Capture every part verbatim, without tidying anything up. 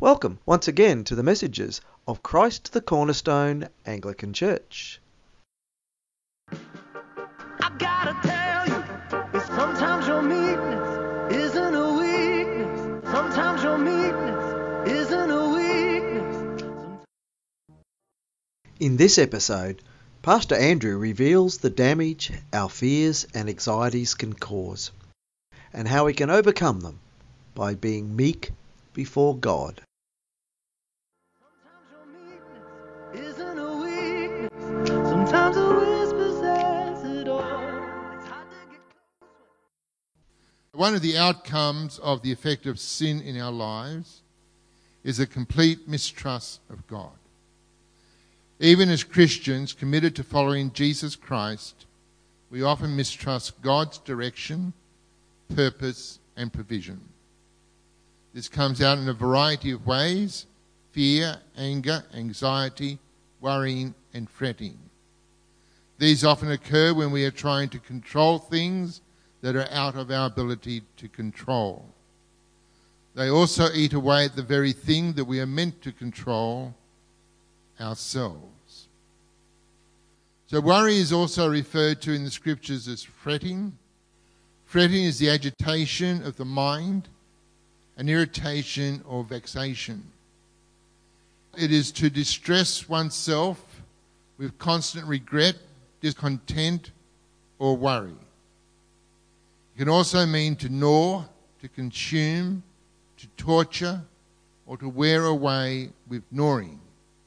Welcome once again to the messages of Christ the Cornerstone Anglican Church. I gotta tell you, it's sometimes your meekness isn't a weakness. Sometimes your meekness isn't a weakness. Sometimes... In this episode, Pastor Andrew reveals the damage our fears and anxieties can cause, and how we can overcome them by being meek before God. Sometimes your meekness isn't a weakness. Sometimes a whisper says it all. It's hard to get close. One of the outcomes of the effect of sin in our lives is a complete mistrust of God. Even as Christians committed to following Jesus Christ, we often mistrust God's direction, purpose, and provision. This comes out in a variety of ways: fear, anger, anxiety, worrying, and fretting. These often occur when we are trying to control things that are out of our ability to control. They also eat away at the very thing that we are meant to control, ourselves. So worry is also referred to in the scriptures as fretting. Fretting is the agitation of the mind, an irritation or vexation. It is to distress oneself with constant regret, discontent, or worry. It can also mean to gnaw, to consume, to torture, or to wear away with gnawing.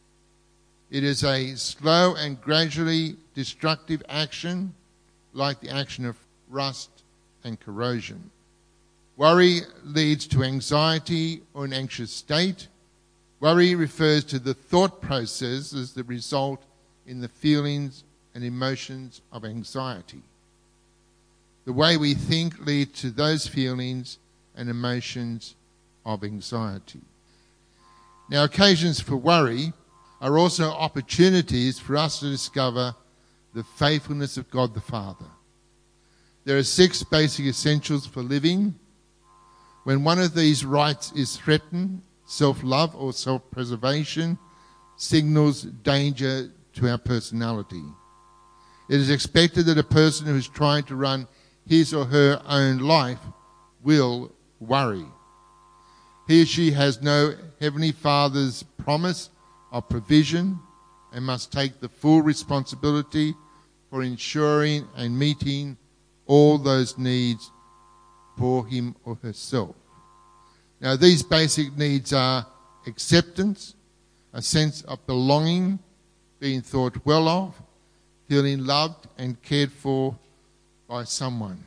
It is a slow and gradually destructive action, like the action of rust and corrosion. Worry leads to anxiety or an anxious state. Worry refers to the thought processes that result in the feelings and emotions of anxiety. The way we think leads to those feelings and emotions of anxiety. Now, occasions for worry are also opportunities for us to discover the faithfulness of God the Father. There are six basic essentials for living. When one of these rights is threatened, self-love or self-preservation signals danger to our personality. It is expected that a person who is trying to run his or her own life will worry. He or she has no Heavenly Father's promise of provision and must take the full responsibility for ensuring and meeting all those needs for him or herself. Now, these basic needs are acceptance, a sense of belonging, being thought well of, feeling loved and cared for by someone.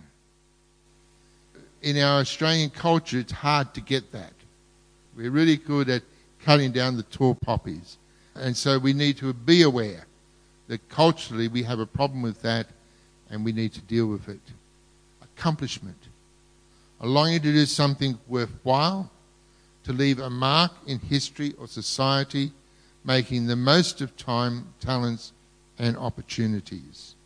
In our Australian culture, it's hard to get that. We're really good at cutting down the tall poppies. And so we need to be aware that culturally we have a problem with that and we need to deal with it. Accomplishment. A longing to do something worthwhile, to leave a mark in history or society, making the most of time, talents, and opportunities.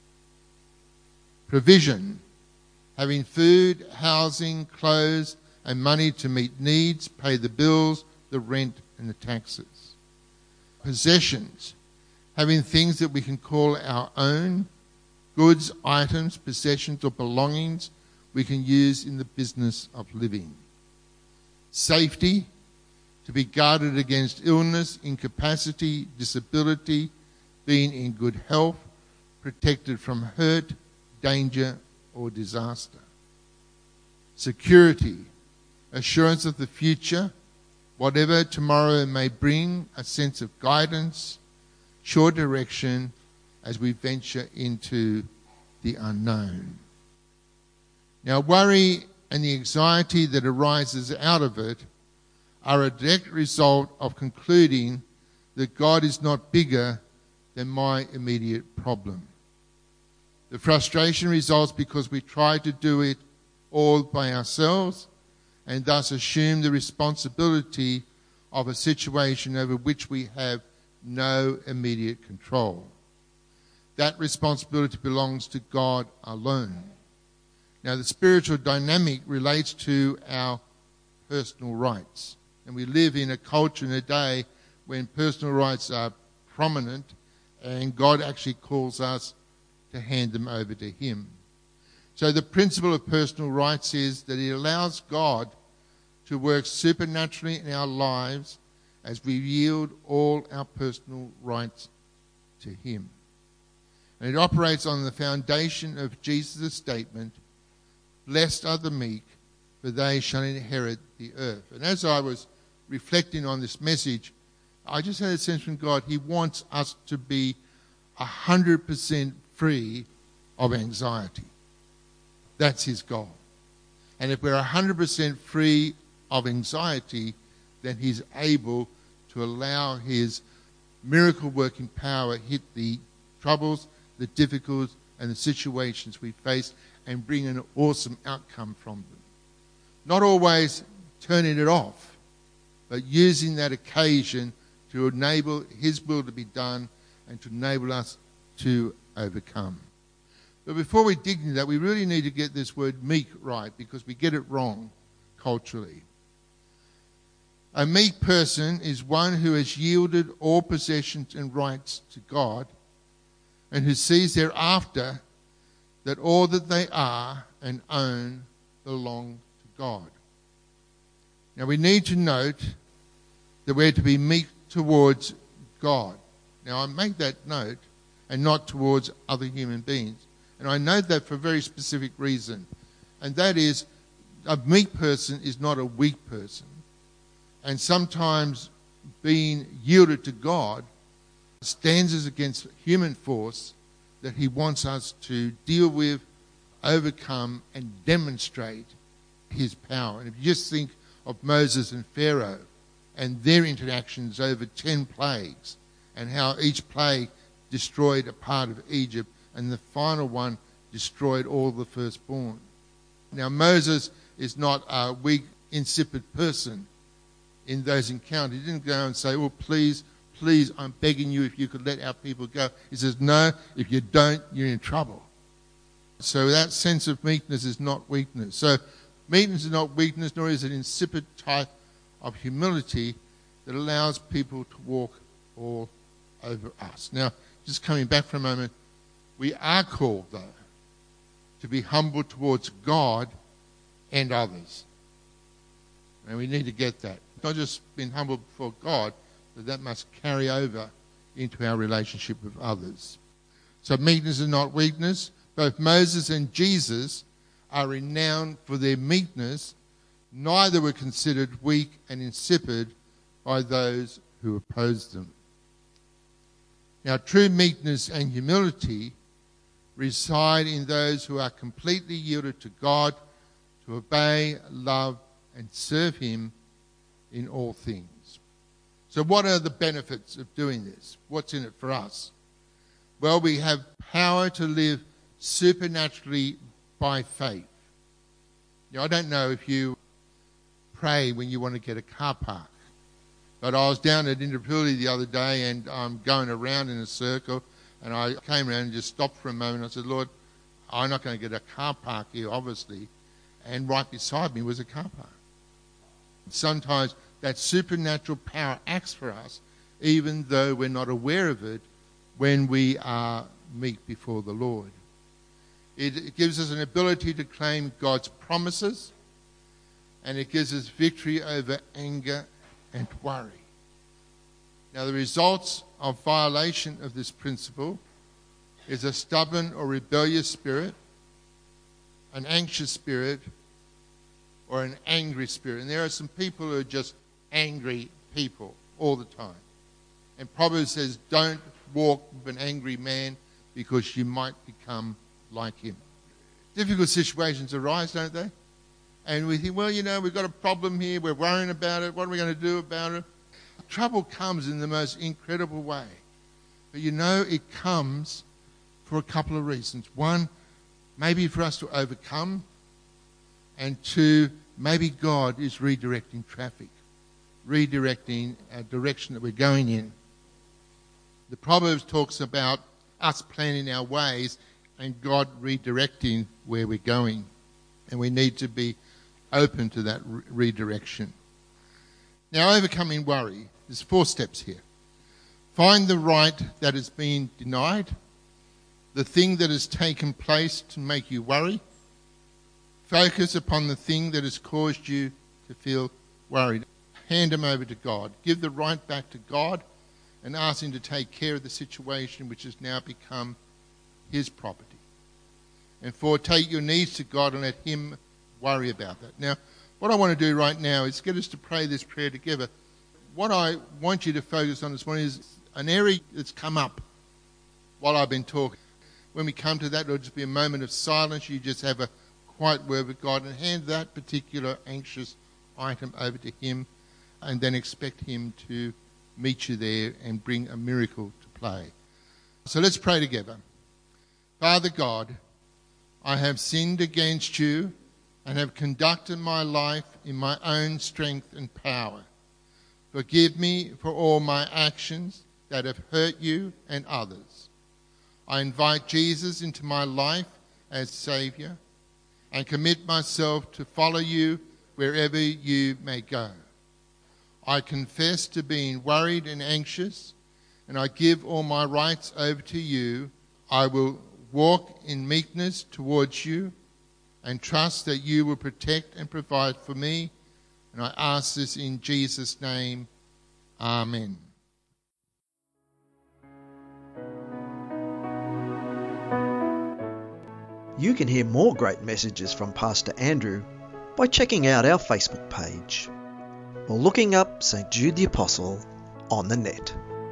Provision. Having food, housing, clothes, and money to meet needs, pay the bills, the rent, and the taxes. Possessions. Having things that we can call our own, goods, items, possessions, or belongings we can use in the business of living. Safety. To be guarded against illness, incapacity, disability, being in good health, protected from hurt, danger, or disaster. Security. Assurance of the future, whatever tomorrow may bring, a sense of guidance, sure direction as we venture into the unknown. Now, worry and the anxiety that arises out of it are a direct result of concluding that God is not bigger than my immediate problem. The frustration results because we try to do it all by ourselves and thus assume the responsibility of a situation over which we have no immediate control. That responsibility belongs to God alone. Now, the spiritual dynamic relates to our personal rights. And we live in a culture in a day when personal rights are prominent, and God actually calls us to hand them over to him. So the principle of personal rights is that it allows God to work supernaturally in our lives as we yield all our personal rights to him. And it operates on the foundation of Jesus' statement, "Blessed are the meek, for they shall inherit the earth." And as I was reflecting on this message, I just had a sense from God, he wants us to be one hundred percent free of anxiety. That's his goal. And if we're one hundred percent free of anxiety, then he's able to allow his miracle-working power hit the troubles, the difficulties, and the situations we face and bring an awesome outcome from them. Not always turning it off, but using that occasion to enable his will to be done and to enable us to overcome. But before we dig into that, we really need to get this word meek right, because we get it wrong culturally. A meek person is one who has yielded all possessions and rights to God, and who sees thereafter that all that they are and own belong to God. Now we need to note that we're to be meek towards God. Now I make that note, and not towards other human beings. And I note that for a very specific reason. And that is, a meek person is not a weak person. And sometimes being yielded to God stands us against human force that he wants us to deal with, overcome, and demonstrate his power. And if you just think of Moses and Pharaoh and their interactions over ten plagues, and how each plague destroyed a part of Egypt, and the final one destroyed all the firstborn. Now Moses is not a weak, insipid person in those encounters. He didn't go and say, "Oh, please, please, I'm begging you if you could let our people go." He says, "No, if you don't, you're in trouble." So that sense of meekness is not weakness. So meekness is not weakness, nor is it an insipid type of humility that allows people to walk all over us. Now, just coming back for a moment, we are called, though, to be humble towards God and others. And we need to get that. Not just being humble before God, but that must carry over into our relationship with others. So meekness is not weakness. Both Moses and Jesus are renowned for their meekness. Neither were considered weak and insipid by those who opposed them. Now, true meekness and humility reside in those who are completely yielded to God, to obey, love, and serve him in all things. So what are the benefits of doing this? What's in it for us? Well, we have power to live supernaturally by faith. Now, I don't know if you pray when you want to get a car park. But I was down at Indooroopilly the other day, and I'm going around in a circle, and I came around and just stopped for a moment. I said, "Lord, I'm not going to get a car park here, obviously." And right beside me was a car park. Sometimes that supernatural power acts for us, even though we're not aware of it, when we are meek before the Lord. It gives us an ability to claim God's promises, and it gives us victory over anger and worry. Now, the results of violation of this principle is a stubborn or rebellious spirit, an anxious spirit, or an angry spirit. And there are some people who are just angry people all the time. And Proverbs says, don't walk with an angry man because you might become like him. Difficult situations arise, don't they? And we think, well, you know, we've got a problem here. We're worrying about it. What are we going to do about it? Trouble comes in the most incredible way. But you know, it comes for a couple of reasons. One, maybe for us to overcome. And two, maybe God is redirecting traffic, redirecting a direction that we're going in. The Proverbs talks about us planning our ways and God redirecting where we're going. And we need to be open to that re- redirection. Now, overcoming worry, there's four steps here. Find the right that has been denied, the thing that has taken place to make you worry. Focus upon the thing that has caused you to feel worried. Hand them over to God. Give the right back to God and ask him to take care of the situation which has now become his property. And four, take your needs to God and let him worry about that. Now, what I want to do right now is get us to pray this prayer together. What I want you to focus on this morning is an area that's come up while I've been talking. When we come to that, it'll just be a moment of silence. You just have a quiet word with God and hand that particular anxious item over to him, and then expect him to meet you there and bring a miracle to play. So let's pray together. Father God, I have sinned against you and have conducted my life in my own strength and power. Forgive me for all my actions that have hurt you and others. I invite Jesus into my life as Saviour and commit myself to follow you wherever you may go. I confess to being worried and anxious, and I give all my rights over to you. I will walk in meekness towards you and trust that you will protect and provide for me. And I ask this in Jesus' name. Amen. You can hear more great messages from Pastor Andrew by checking out our Facebook page or looking up Saint Jude the Apostle on the net.